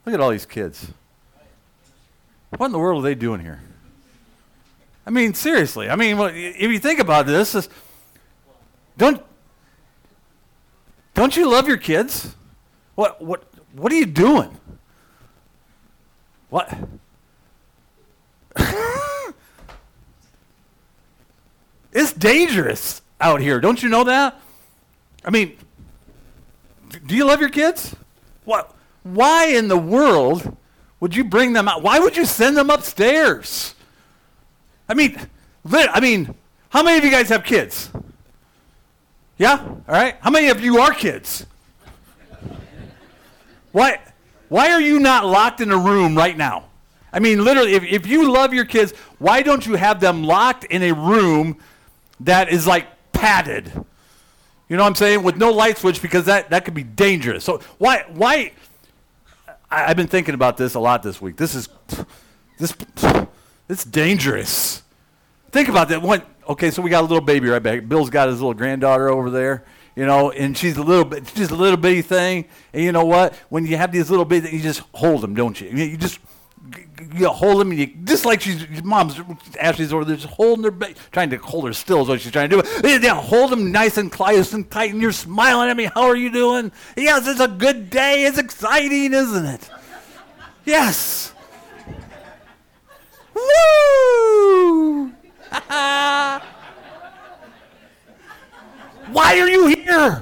Look at all these kids. What in the world are they doing here? I mean, seriously. I mean, if you think about this, don't you love your kids? What are you doing? What? It's dangerous out here. Don't you know that? I mean, do you love your kids? What? Why in the world would you bring them out? Why would you send them upstairs? I mean, how many of you guys have kids? Yeah? All right. How many of you are kids? Why are you not locked in a room right now? I mean, literally, if you love your kids, why don't you have them locked in a room that is like padded? You know what I'm saying? With no light switch, because that could be dangerous. So why? I've been thinking about this a lot this week. It's dangerous. Think about that. Okay, so we got a little baby right back. Bill's got his little granddaughter over there, and she's a little bitty thing. And you know what? When you have these little bitty, you just hold them, don't you? You hold them, and you just like Ashley's over there, just holding her, trying to hold her still is what she's trying to do. Yeah, hold them nice and close and tight, and you're smiling at me. How are you doing? Yes, it's a good day. It's exciting, isn't it? Yes. Woo! Why are you here?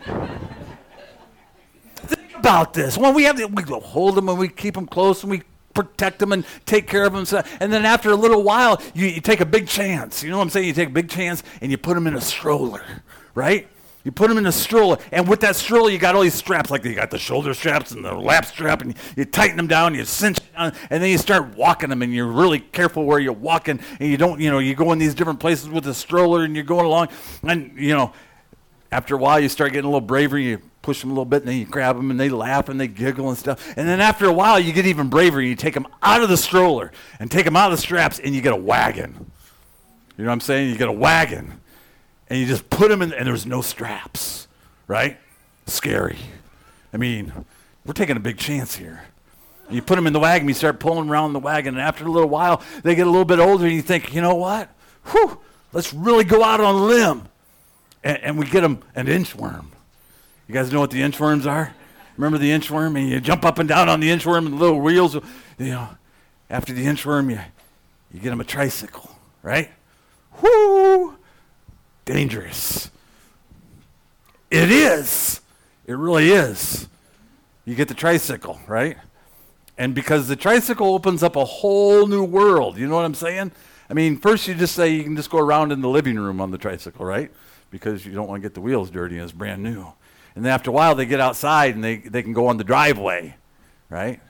Think about this. When we hold them and we keep them close and we protect them and take care of them. And then after a little while, you take a big chance. You know what I'm saying? You take a big chance and you put them in a stroller, right? You put them in a stroller, and with that stroller, you got all these straps, like you got the shoulder straps and the lap strap, and you tighten them down, you cinch it down, and then you start walking them, and you're really careful where you're walking, and you don't, you go in these different places with the stroller, and you're going along, and, after a while, you start getting a little braver, you push them a little bit, and then you grab them, and they laugh, and they giggle and stuff, and then after a while, you get even braver, and you take them out of the stroller, and take them out of the straps, and you get a wagon. You know what I'm saying? You get a wagon. And you just put them in, and there's no straps, right? Scary. I mean, we're taking a big chance here. You put them in the wagon, you start pulling around the wagon, and after a little while, they get a little bit older, and you think, you know what? Whew, let's really go out on a limb. And we get them an inchworm. You guys know what the inchworms are? Remember the inchworm? And you jump up and down on the inchworm, and the little wheels, after the inchworm, you get them a tricycle, right? Whoo! Dangerous. It is. It really is. You get the tricycle, right? And because the tricycle opens up a whole new world, you know what I'm saying? I mean, first you just say you can just go around in the living room on the tricycle, right? Because you don't want to get the wheels dirty and it's brand new. And then after a while they get outside and they can go on the driveway, right?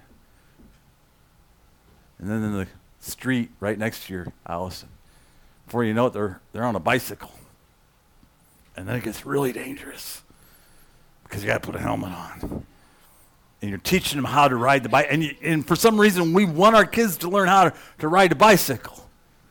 And then in the street right next to your house, before you know it, they're on a bicycle. And then it gets really dangerous because you got to put a helmet on. And you're teaching them how to ride the bike. And for some reason, we want our kids to learn how to ride a bicycle.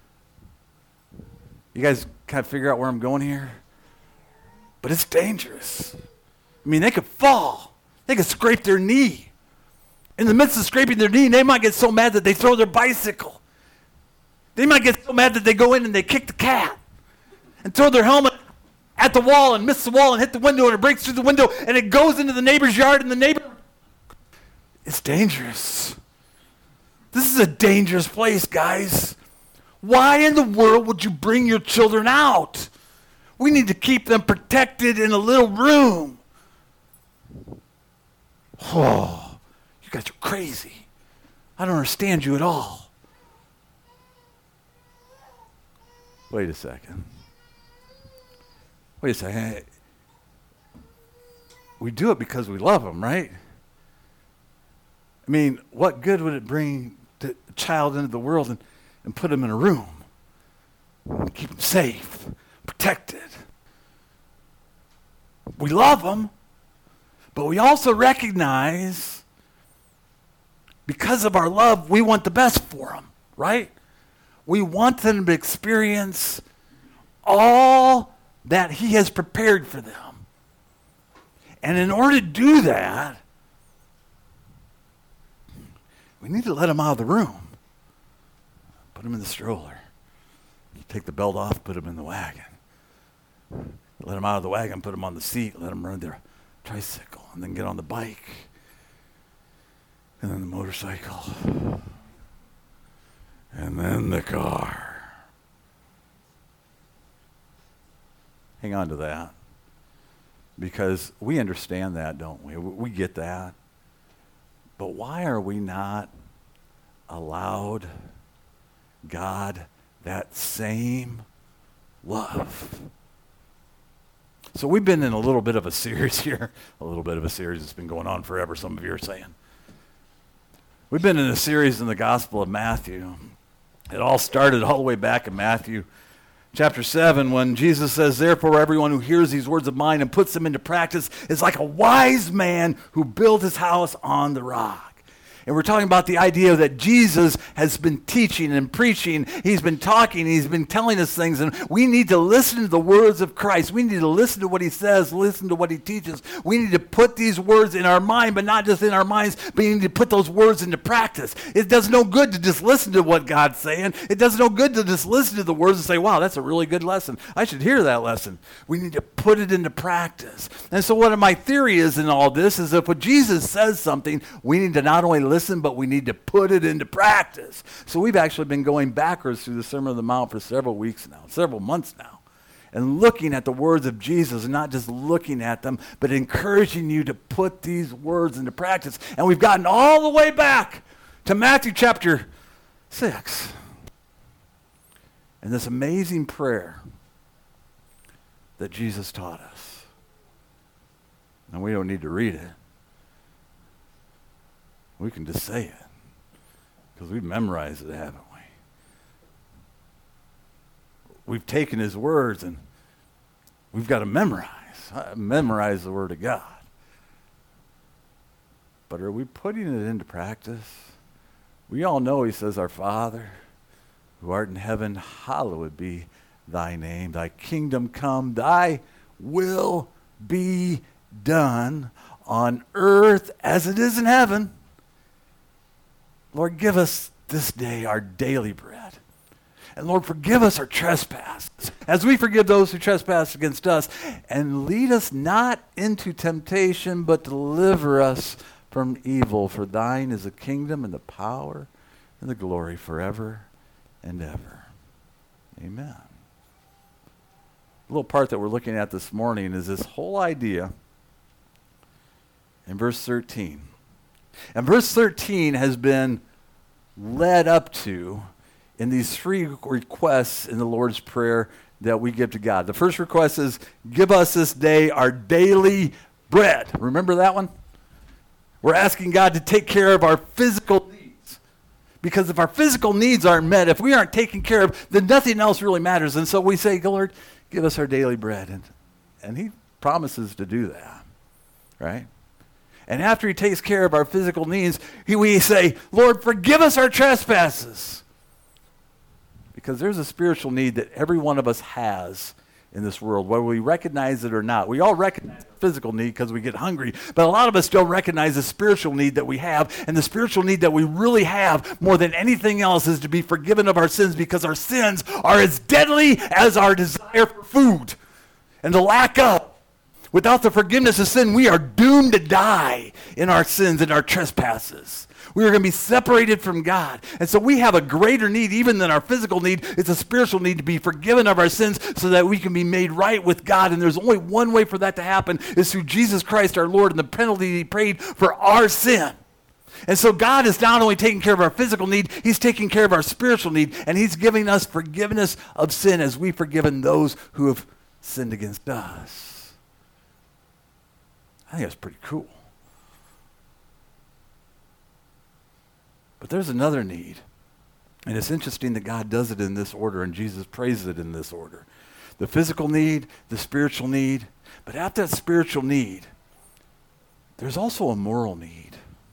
You guys kind of figure out where I'm going here? But it's dangerous. I mean, they could fall. They could scrape their knee. In the midst of scraping their knee, they might get so mad that they throw their bicycle. They might get so mad that they go in and they kick the cat and throw their helmet at the wall and miss the wall and hit the window, and it breaks through the window and it goes into the neighbor's yard, and the neighbor... It's dangerous. This is a dangerous place, guys. Why in the world would you bring your children out? We need to keep them protected in a little room. Oh, you guys are crazy. I don't understand you at all. Wait a second. We do it because we love them, right? I mean, what good would it bring to a child into the world and put them in a room and keep them safe, protected? We love them, but we also recognize because of our love, we want the best for them, right? We want them to experience all that he has prepared for them. And in order to do that, We need to let him out of the room. Put him in the stroller. Take the belt off, put him in the wagon. Let him out of the wagon, put him on the seat, let him run their tricycle, and then get on the bike, and then the motorcycle, and then the car. Hang on to that, because we understand that, don't we? We get that. But why are we not allowed God that same love? So we've been in a little bit of a series here, a little bit of a series that's been going on forever, some of you are saying. We've been in a series in the Gospel of Matthew. It all started all the way back in Matthew chapter 7 when Jesus says, therefore everyone who hears these words of mine and puts them into practice is like a wise man who built his house on the rock. And we're talking about the idea that Jesus has been teaching and preaching. He's been talking. He's been telling us things. And we need to listen to the words of Christ. We need to listen to what he says, listen to what he teaches. We need to put these words in our mind, but not just in our minds, but we need to put those words into practice. It does no good to just listen to what God's saying. It does no good to just listen to the words and say, wow, that's a really good lesson. I should hear that lesson. We need to put it into practice. And so what my theory is in all this is that when Jesus says something, we need to not only listen, but we need to put it into practice. So we've actually been going backwards through the Sermon on the Mount for several weeks now, several months now, and looking at the words of Jesus, and not just looking at them, but encouraging you to put these words into practice. And we've gotten all the way back to Matthew chapter 6. And this amazing prayer that Jesus taught us. And we don't need to read it. We can just say it, because we've memorized it, haven't we? We've taken his words and we've got to memorize the word of God. But are we putting it into practice? We all know he says, our Father, who art in heaven, hallowed be thy name. Thy kingdom come, thy will be done on earth as it is in heaven. Lord, give us this day our daily bread. And Lord, forgive us our trespasses, as we forgive those who trespass against us. And lead us not into temptation, but deliver us from evil. For thine is the kingdom and the power and the glory forever and ever. Amen. The little part that we're looking at this morning is this whole idea in verse 13. And verse 13 has been led up to in these three requests in the Lord's Prayer that we give to God. The first request is, give us this day our daily bread. Remember that one? We're asking God to take care of our physical needs. Because if our physical needs aren't met, if we aren't taken care of, then nothing else really matters. And so we say, Lord, give us our daily bread. And he promises to do that, right? And after he takes care of our physical needs, we say, Lord, forgive us our trespasses. Because there's a spiritual need that every one of us has in this world, whether we recognize it or not. We all recognize the physical need because we get hungry, but a lot of us don't recognize the spiritual need that we have. And the spiritual need that we really have more than anything else is to be forgiven of our sins, because our sins are as deadly as our desire for food and the lack of. Without the forgiveness of sin, we are doomed to die in our sins and our trespasses. We are going to be separated from God. And so we have a greater need even than our physical need. It's a spiritual need to be forgiven of our sins so that we can be made right with God. And there's only one way for that to happen, is through Jesus Christ our Lord and the penalty he paid for our sin. And so God is not only taking care of our physical need, he's taking care of our spiritual need. And he's giving us forgiveness of sin as we've forgiven those who have sinned against us. I think that's pretty cool. But there's another need. And it's interesting that God does it in this order, and Jesus praises it in this order. The physical need, the spiritual need. But after that spiritual need, there's also a moral need.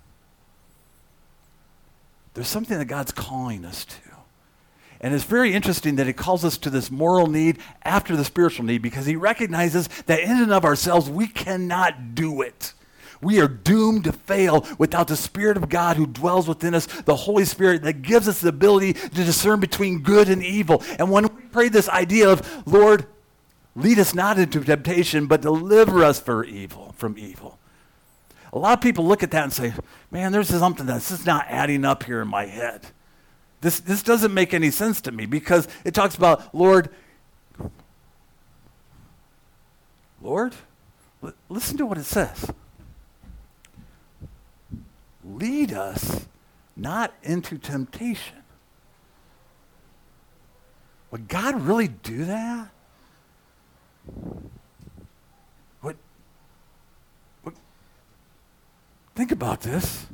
There's something that God's calling us to. And it's very interesting that he calls us to this moral need after the spiritual need, because he recognizes that in and of ourselves, we cannot do it. We are doomed to fail without the Spirit of God who dwells within us, the Holy Spirit that gives us the ability to discern between good and evil. And when we pray this idea of, Lord, lead us not into temptation, but deliver us from evil. A lot of people look at that and say, man, there's something that's just not adding up here in my head. This doesn't make any sense to me, because it talks about, Lord, listen to what it says. Lead us not into temptation. Would God really do that? Think about this.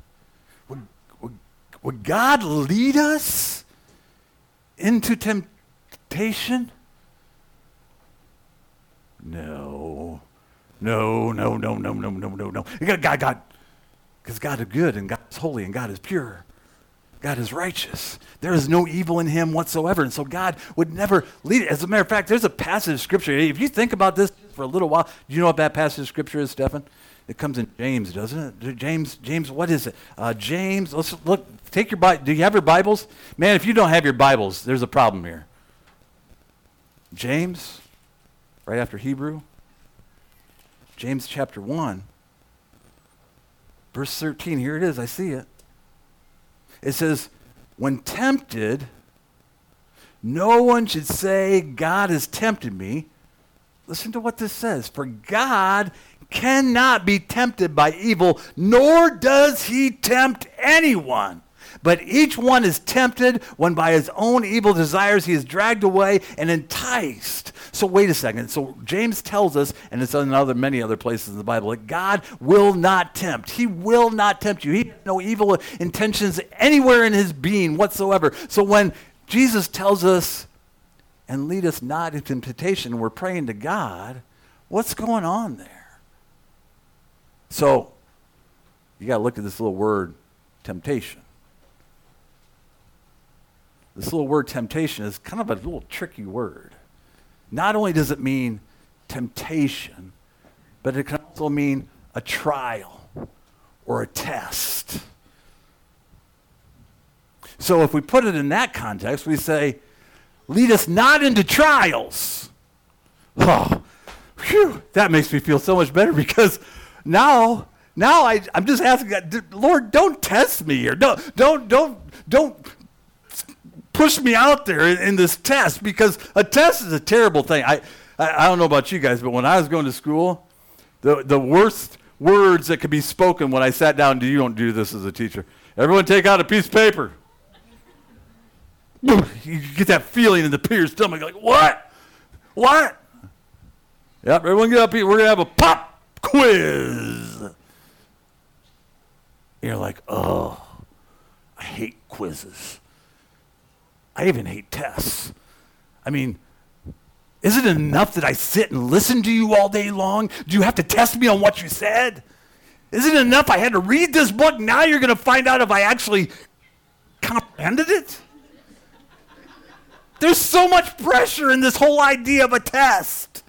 Would God lead us into temptation? No. God, because God is good and God is holy and God is pure. God is righteous. There is no evil in him whatsoever. And so God would never lead it. As a matter of fact, there's a passage of Scripture. If you think about this for a little while, do you know what that passage of Scripture is, Stephan? It comes in James, doesn't it? James, what is it? James, let's look, take your Bible. Do you have your Bibles? Man, if you don't have your Bibles, there's a problem here. James, right after Hebrew. James chapter 1, verse 13. Here it is, I see it. It says, when tempted, no one should say, God has tempted me. Listen to what this says. For God cannot be tempted by evil, nor does he tempt anyone. But each one is tempted when by his own evil desires he is dragged away and enticed. So wait a second. So James tells us, and it's in many other places in the Bible, that God will not tempt. He will not tempt you. He has no evil intentions anywhere in his being whatsoever. So when Jesus tells us, and lead us not into temptation, we're praying to God, what's going on there? So you got to look at this little word, temptation. This little word temptation is kind of a little tricky word. Not only does it mean temptation, but it can also mean a trial or a test. So if we put it in that context, we say, lead us not into trials. Oh, phew, that makes me feel so much better, because now I'm just asking God, Lord, don't test me here. Don't push me out there in this test, because a test is a terrible thing. I don't know about you guys, but when I was going to school, the worst words that could be spoken when I sat down, you don't do this as a teacher. Everyone take out a piece of paper. You get that feeling in the pit of your stomach, like, what? What? Yep, everyone get up here. We're going to have a pop quiz. You're like, oh, I hate quizzes. I even hate tests. I mean, is it enough that I sit and listen to you all day long? Do you have to test me on what you said? Is it enough I had to read this book? Now you're going to find out if I actually comprehended it? There's so much pressure in this whole idea of a test.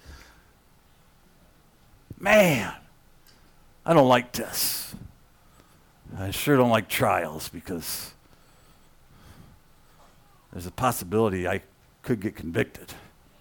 Man, I don't like tests. I sure don't like trials, because there's a possibility I could get convicted.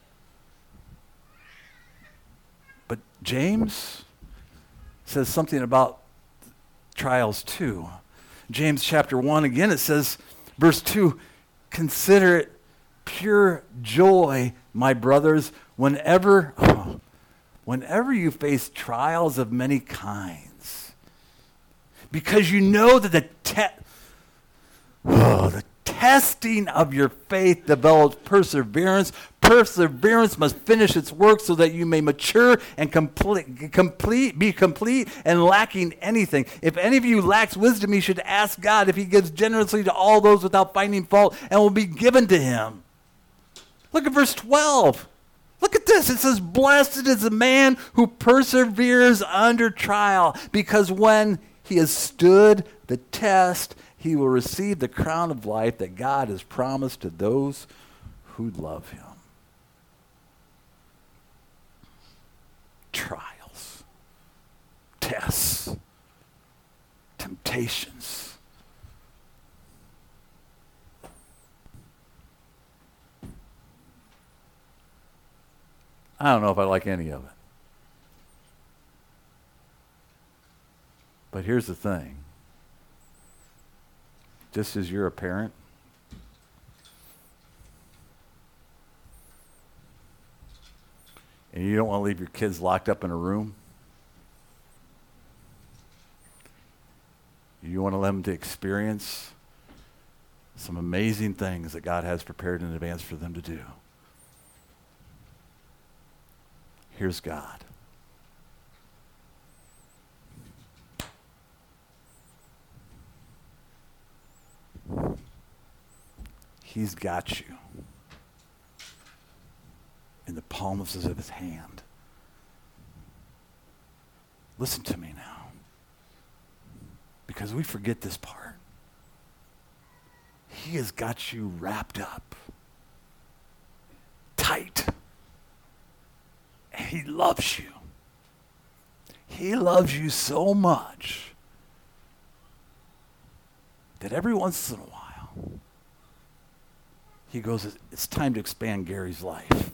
But James says something about trials too. James chapter 1, again, it says, verse 2, consider it pure joy, my brothers, whenever you face trials of many kinds, because you know that the testing of your faith develops perseverance. Perseverance must finish its work so that you may mature and be complete and lacking anything. If any of you lacks wisdom, he should ask God, if he gives generously to all those without finding fault, and will be given to him. Look at verse 12. Look at this. It says, blessed is the man who perseveres under trial, because when he has stood the test, he will receive the crown of life that God has promised to those who love him. Trials, tests. temptations. I don't know if I like any of it. But here's the thing. Just as you're a parent, and you don't want to leave your kids locked up in a room, you want to let them to experience some amazing things that God has prepared in advance for them to do. Here's God. He's got you in the palms of his hand. Listen to me now, because we forget this part. He has got you wrapped up tight. And he loves you. He loves you so much that every once in a while, he goes, it's time to expand Gary's life.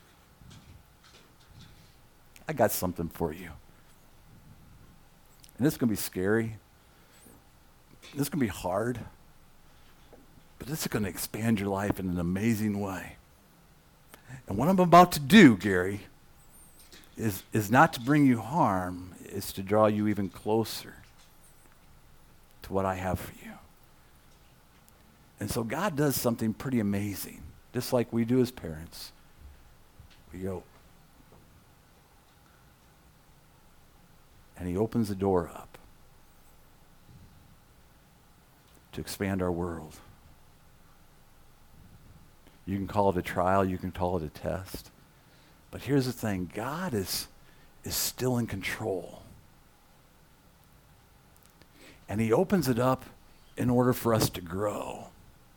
I got something for you. And this is going to be scary. This is going to be hard. But this is going to expand your life in an amazing way. And what I'm about to do, Gary, is not to bring you harm. It's to draw you even closer to what I have for you. And so God does something pretty amazing, just like we do as parents. We go, and he opens the door up to expand our world. You can call it a trial, you can call it a test. But here's the thing, God is still in control. And he opens it up in order for us to grow.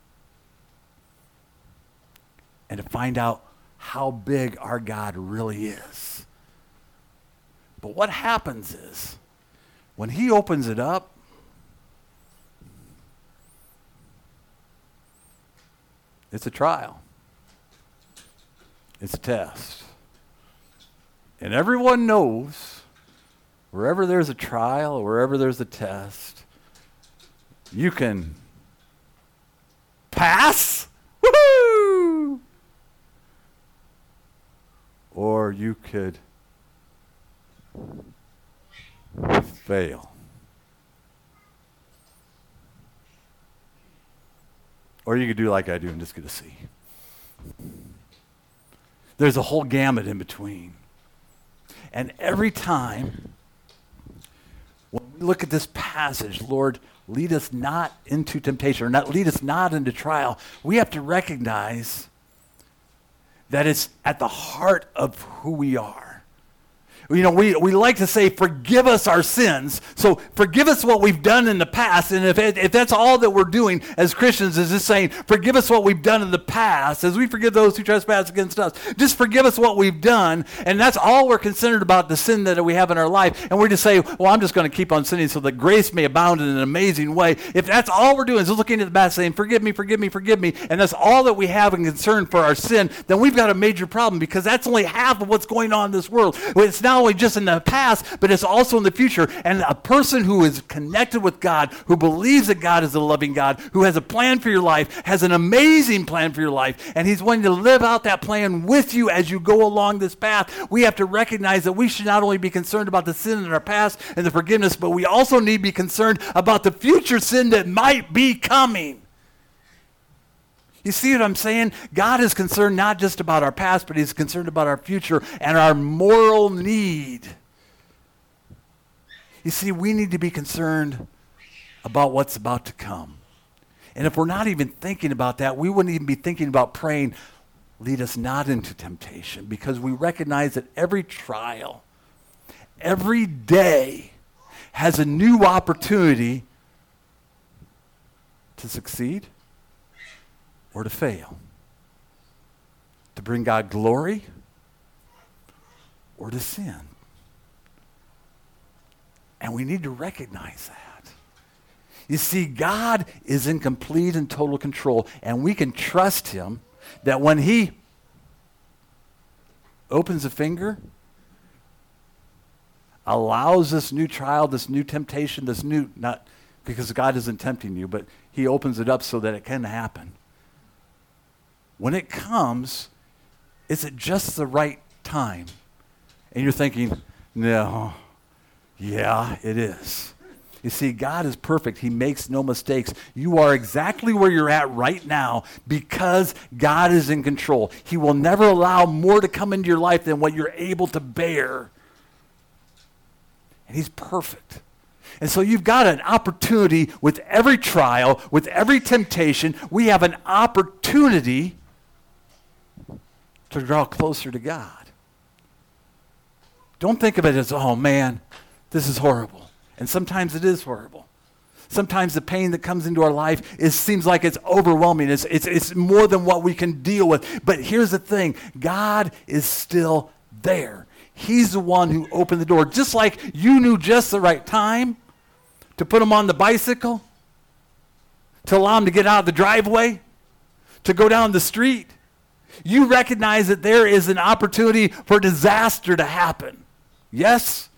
And to find out how big our God really is. But what happens is, when he opens it up, it's a trial. It's a test. And everyone knows, wherever there's a trial, or wherever there's a test, you can pass, woohoo! Or you could fail. Or you could do like I do and just get a C. There's a whole gamut in between. And every time when we look at this passage, Lord, lead us not into temptation, or not lead us not into trial, we have to recognize that it's at the heart of who we are. You know, we like to say, forgive us our sins. So forgive us what we've done in the past. And if that's all that we're doing as Christians is just saying, forgive us what we've done in the past, as we forgive those who trespass against us. Just forgive us what we've done. And that's all we're concerned about, the sin that we have in our life. And we just say, well, I'm just going to keep on sinning so that grace may abound in an amazing way. If that's all we're doing is looking at the past saying, forgive me, forgive me, forgive me, and that's all that we have in concern for our sin, then we've got a major problem, because that's only half of what's going on in this world. It's not only just in the past, but it's also in the future. And a person who is connected with God, who believes that God is a loving God, who has a plan for your life, has an amazing plan for your life, and he's wanting to live out that plan with you as you go along this path, we have to recognize that we should not only be concerned about the sin in our past and the forgiveness, but we also need to be concerned about the future sin that might be coming. You see what I'm saying? God is concerned not just about our past, but he's concerned about our future and our moral need. You see, we need to be concerned about what's about to come. And if we're not even thinking about that, we wouldn't even be thinking about praying, lead us not into temptation, because we recognize that every trial, every day has a new opportunity to succeed or to fail, to bring God glory or to sin. And we need to recognize that. You see, God is in complete and total control, and we can trust him that when he opens a finger, allows this new trial, this new temptation, not because God isn't tempting you, but he opens it up so that it can happen. When it comes, is it just the right time? And you're thinking, no, yeah, it is. You see, God is perfect. He makes no mistakes. You are exactly where you're at right now because God is in control. He will never allow more to come into your life than what you're able to bear. And he's perfect. And so you've got an opportunity with every trial, with every temptation. We have an opportunity to draw closer to God. Don't think of it as, oh man, this is horrible. And sometimes it is horrible. Sometimes the pain that comes into our life seems like it's overwhelming. It's more than what we can deal with. But here's the thing. God is still there. He's the one who opened the door. Just like you knew just the right time to put him on the bicycle, to allow him to get out of the driveway, to go down the street. You recognize that there is an opportunity for disaster to happen. Yes?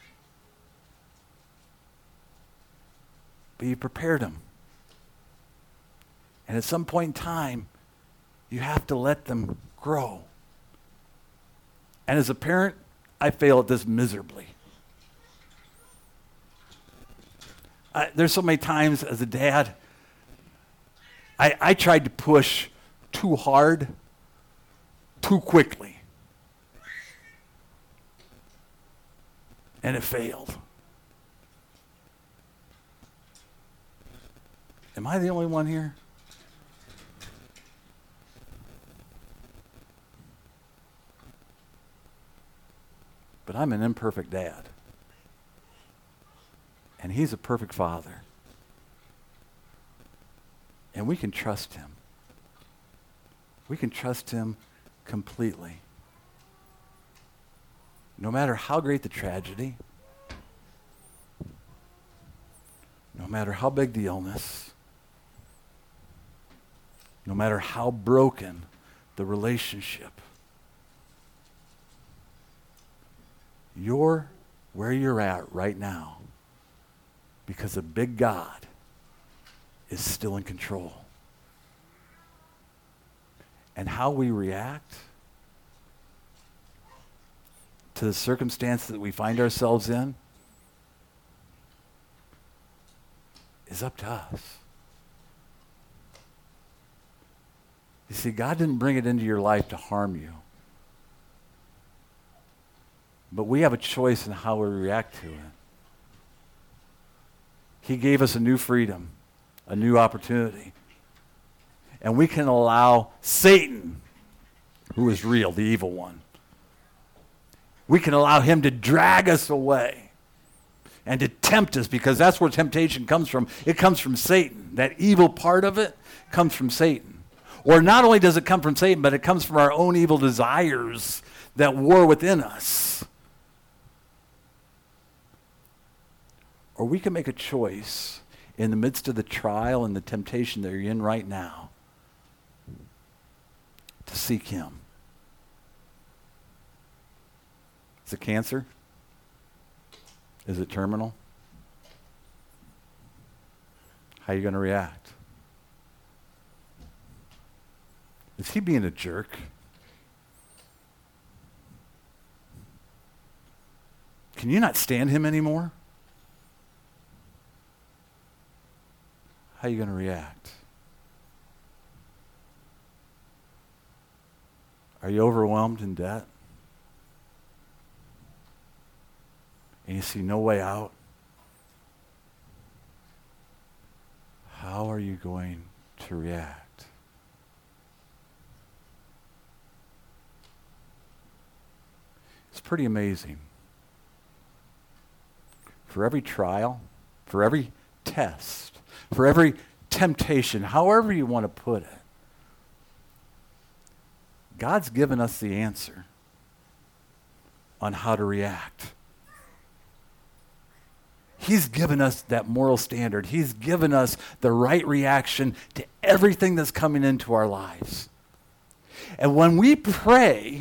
But you prepared him. And at some point in time, you have to let them grow. And as a parent, I fail at this miserably. There's so many times as a dad, I tried to push too hard, too quickly. And it failed. Am I the only one here? But I'm an imperfect dad. And he's a perfect father. And we can trust him. We can trust him completely. No matter how great the tragedy, no matter how big the illness, no matter how broken the relationship, you're where you're at right now because a big God is still in control. And how we react to the circumstance that we find ourselves in is up to us. You see, God didn't bring it into your life to harm you. But we have a choice in how we react to it. He gave us a new freedom, a new opportunity. And we can allow Satan, who is real, the evil one, we can allow him to drag us away and to tempt us, because that's where temptation comes from. It comes from Satan. That evil part of it comes from Satan. Or not only does it come from Satan, but it comes from our own evil desires that war within us. Or we can make a choice in the midst of the trial and the temptation that you're in right now to seek him. Is it cancer? Is it terminal? How are you going to react? Is he being a jerk? Can you not stand him anymore? How are you going to react? Are you overwhelmed in debt? And you see no way out? How are you going to react? It's pretty amazing. For every trial, for every test, for every temptation, however you want to put it, God's given us the answer on how to react. He's given us that moral standard. He's given us the right reaction to everything that's coming into our lives. And when we pray,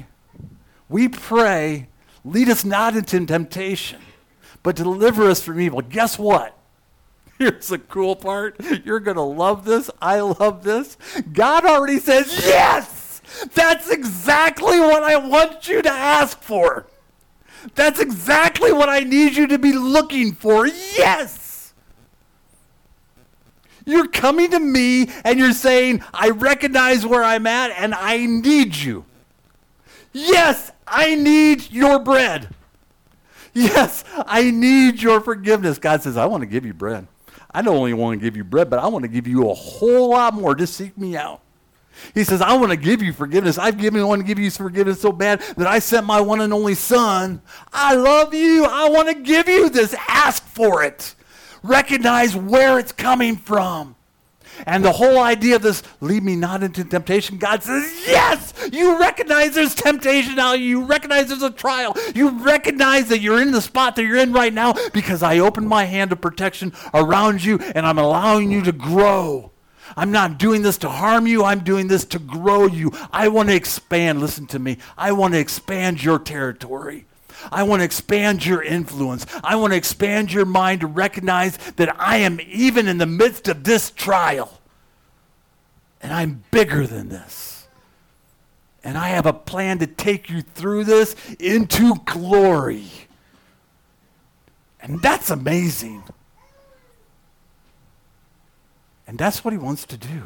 lead us not into temptation, but deliver us from evil. Guess what? Here's the cool part. You're going to love this. I love this. God already says, yes, that's exactly what I want you to ask for. That's exactly what I need you to be looking for. Yes. You're coming to me and you're saying, I recognize where I'm at and I need you. Yes, I need your bread. Yes, I need your forgiveness. God says, I want to give you bread. I don't only want to give you bread, but I want to give you a whole lot more. Just seek me out. He says, I want to give you forgiveness. I want to give you forgiveness so bad that I sent my one and only son. I love you. I want to give you this. Ask for it. Recognize where it's coming from. And the whole idea of this, lead me not into temptation, God says, yes, you recognize there's temptation now. You recognize there's a trial. You recognize that you're in the spot that you're in right now because I opened my hand of protection around you and I'm allowing you to grow. I'm not doing this to harm you. I'm doing this to grow you. I want to expand. Listen to me. I want to expand your territory. I want to expand your influence. I want to expand your mind to recognize that I am even in the midst of this trial. And I'm bigger than this. And I have a plan to take you through this into glory. And that's amazing. And that's what he wants to do.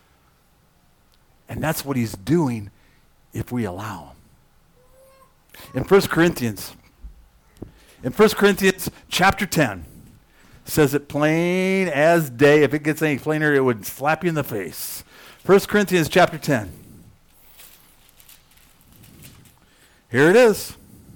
And that's what he's doing if we allow him. In 1 Corinthians chapter 10, says it plain as day. If it gets any plainer, it would slap you in the face. 1 Corinthians chapter 10. Here it is.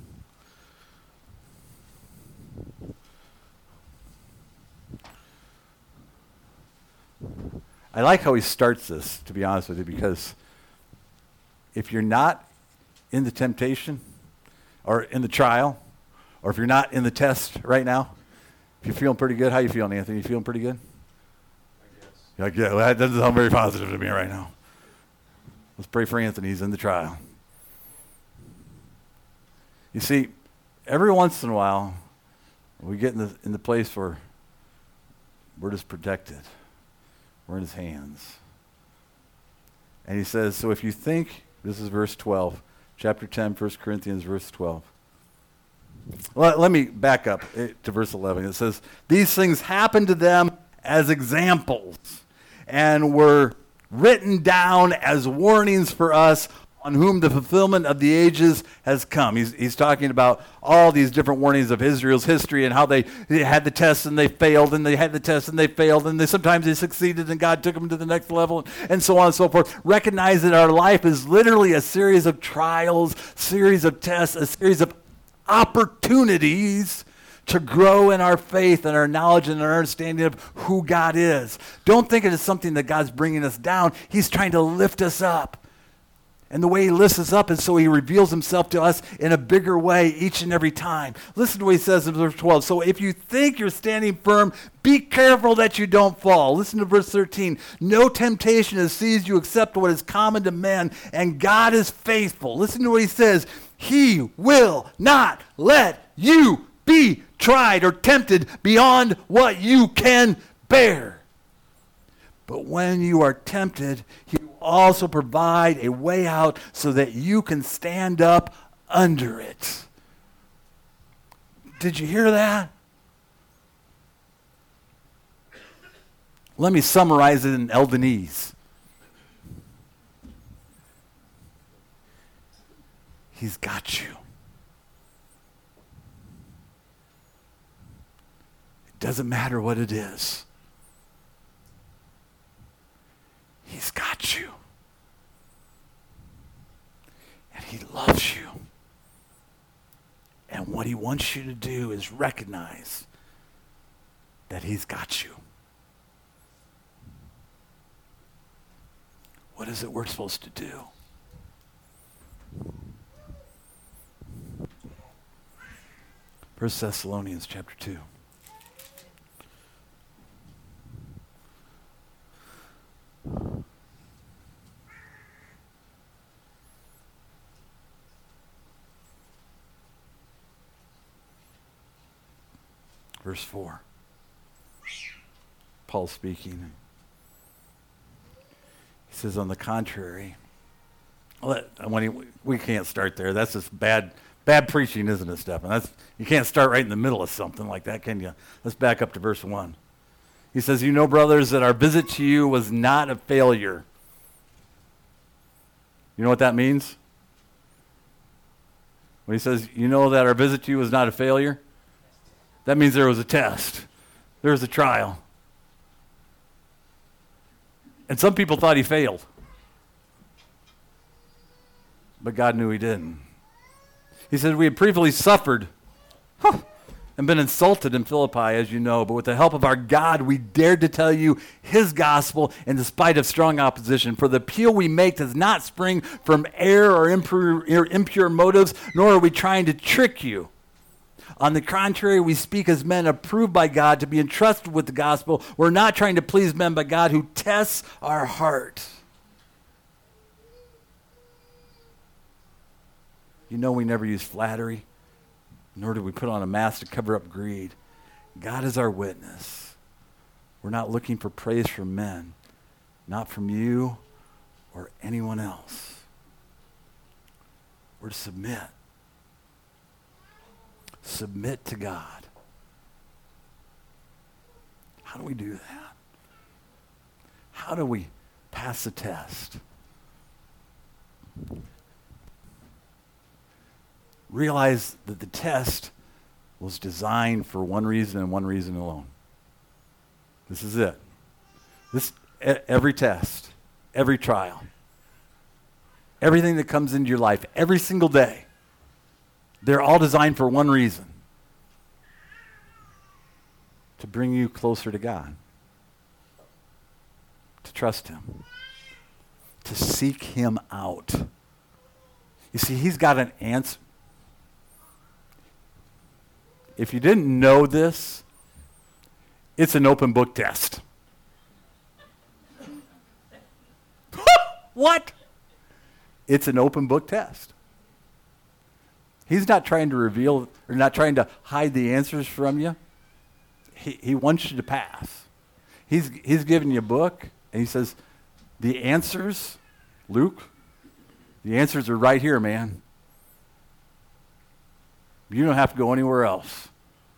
I like how he starts this, to be honest with you, because if you're not in the temptation or in the trial, or if you're not in the test right now, if you're feeling pretty good, how you feeling, Anthony? You feeling pretty good? I guess. You're like, yeah, well, that doesn't sound very positive to me right now. Let's pray for Anthony. He's in the trial. You see, every once in a while, we get in the place where we're just protected. We're in his hands. And he says, so if you think, this is verse 12, chapter 10, 1 Corinthians, verse 12. Let me back up to verse 11. It says, these things happened to them as examples and were written down as warnings for us on whom the fulfillment of the ages has come. He's talking about all these different warnings of Israel's history and how they had the tests and they failed, and they had the tests and they failed, and sometimes they succeeded and God took them to the next level, and so on and so forth. Recognize that our life is literally a series of trials, series of tests, a series of opportunities to grow in our faith and our knowledge and our understanding of who God is. Don't think it is something that God's bringing us down. He's trying to lift us up. And the way he lifts us up is so he reveals himself to us in a bigger way each and every time. Listen to what he says in verse 12. So if you think you're standing firm, be careful that you don't fall. Listen to verse 13. No temptation has seized you except what is common to men, and God is faithful. Listen to what he says. He will not let you be tried or tempted beyond what you can bear. But when you are tempted, he will also provide a way out so that you can stand up under it. Did you hear that? Let me summarize it in Eldenese. He's got you. It doesn't matter what it is. He's got you. And he loves you. And what he wants you to do is recognize that he's got you. What is it we're supposed to do? 1 Thessalonians chapter 2. Verse 4. Paul speaking. He says, on the contrary, we can't start there. That's just bad preaching, isn't it, Stephen? You can't start right in the middle of something like that, can you? Let's back up to verse 1. He says, you know, brothers, that our visit to you was not a failure. You know what that means? When he says, you know that our visit to you was not a failure, that means there was a test. There was a trial. And some people thought he failed. But God knew he didn't. He said, we had previously suffered and been insulted in Philippi, as you know, but with the help of our God, we dared to tell you his gospel in spite of strong opposition. For the appeal we make does not spring from error or impure motives, nor are we trying to trick you. On the contrary, we speak as men approved by God to be entrusted with the gospel. We're not trying to please men, but God who tests our heart. You know we never use flattery, nor do we put on a mask to cover up greed. God is our witness. We're not looking for praise from men, not from you or anyone else. We're to submit. Submit to God. How do we do that? How do we pass the test? Realize that the test was designed for one reason and one reason alone. This is it. Every test, every trial, everything that comes into your life, every single day, they're all designed for one reason: to bring you closer to God, to trust him, to seek him out. You see, he's got an answer. If you didn't know this, it's an open book test. What? It's an open book test. He's not trying to reveal or not trying to hide the answers from you. He wants you to pass. He's giving you a book, and he says, the answers, Luke, the answers are right here, man. You don't have to go anywhere else.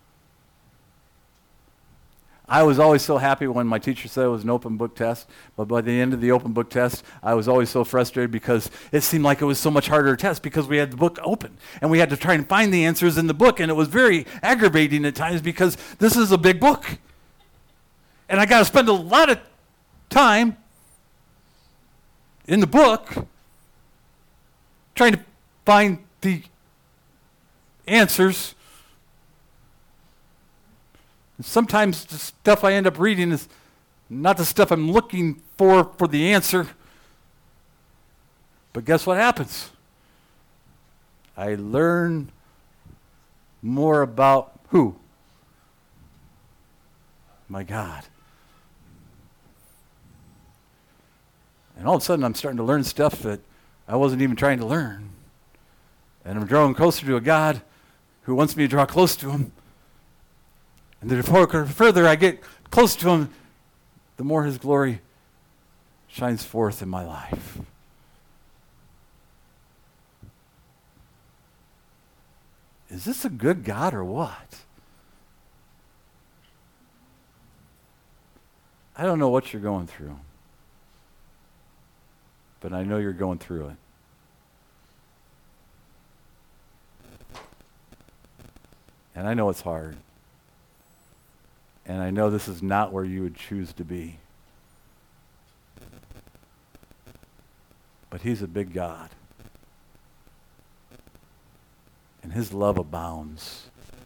I was always so happy when my teacher said it was an open book test, but by the end of the open book test, I was always so frustrated because it seemed like it was so much harder to test because we had the book open, and we had to try and find the answers in the book, and it was very aggravating at times because this is a big book. And I got to spend a lot of time in the book trying to find the answers. And sometimes the stuff I end up reading is not the stuff I'm looking for the answer. But guess what happens? I learn more about who? My God. And all of a sudden I'm starting to learn stuff that I wasn't even trying to learn. And I'm drawing closer to a God who wants me to draw close to him. And the further I get close to him, the more his glory shines forth in my life. Is this a good God or what? I don't know what you're going through, but I know you're going through it. And I know it's hard. And I know this is not where you would choose to be. But he's a big God. And his love abounds.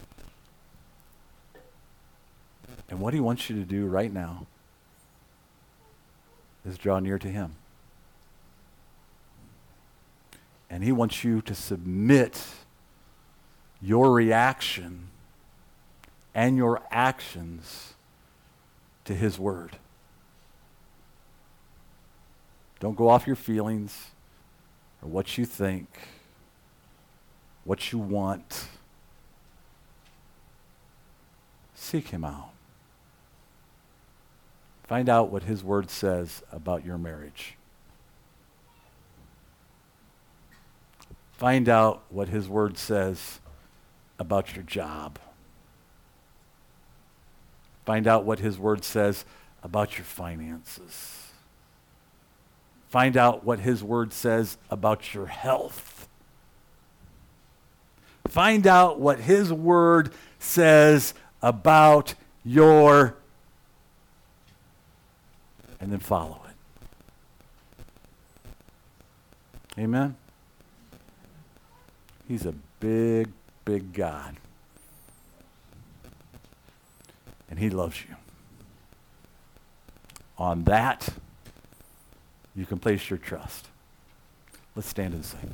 And what he wants you to do right now is draw near to him. And he wants you to submit your reaction and your actions to his word. Don't go off your feelings or what you think, what you want. Seek him out. Find out what his word says about your marriage. Find out what his word says about your job. Find out what his word says about your finances. Find out what his word says about your health. Find out what his word says about your, and then follow it. Amen? He's a big, big God. And he loves you. On that, you can place your trust. Let's stand and sing.